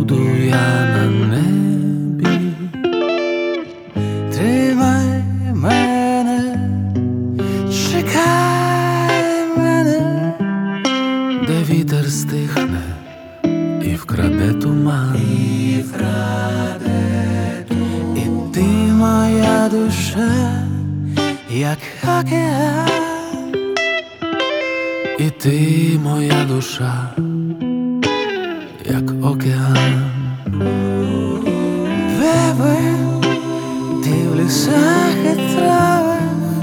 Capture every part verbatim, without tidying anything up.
буду я на небі. Тримай мене, чекай мене, де вітер стихне і вкраде туман, і вкраде туман. І ти, моя душа, як океан. І ти, моя душа, як океан. Бебе, ти в лісах і травах,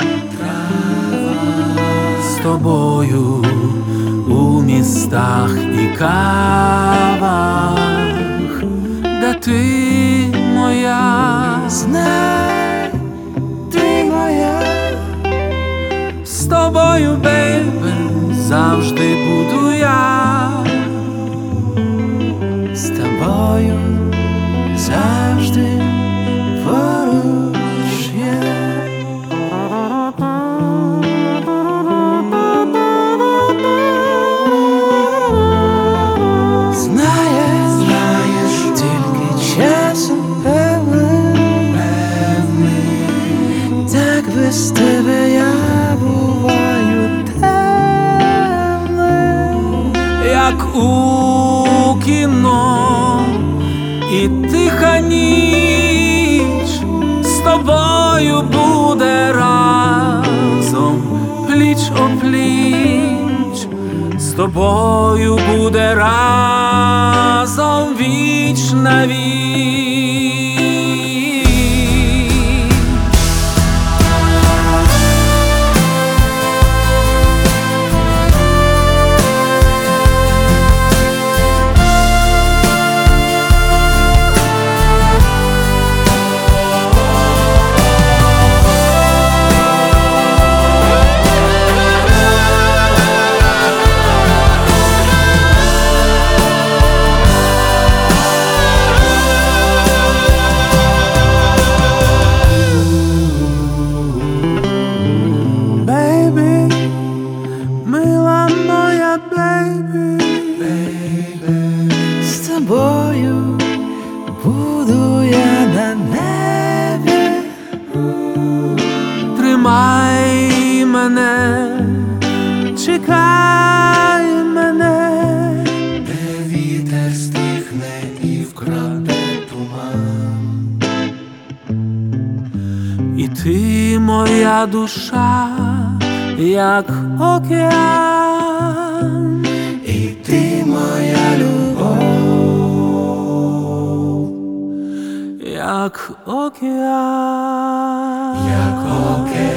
з тобою у містах і кавах, де ти моя, знай, ти моя, з тобою, бейбе, завжди буду я, з тобою завжди поруч я. Знаєш, знаєш, тільки часом певний, так без тебе я буваю темним, як у кіно, і тиха ніч з тобою буде разом, пліч-о-пліч, з тобою буде разом віч на віч. З тобою буду я на небі. Тримай мене, чекай мене, де вітер стихне і вкраде туман. І ти, моя душа, як океан. І ти, моя любов, як океан, як океан.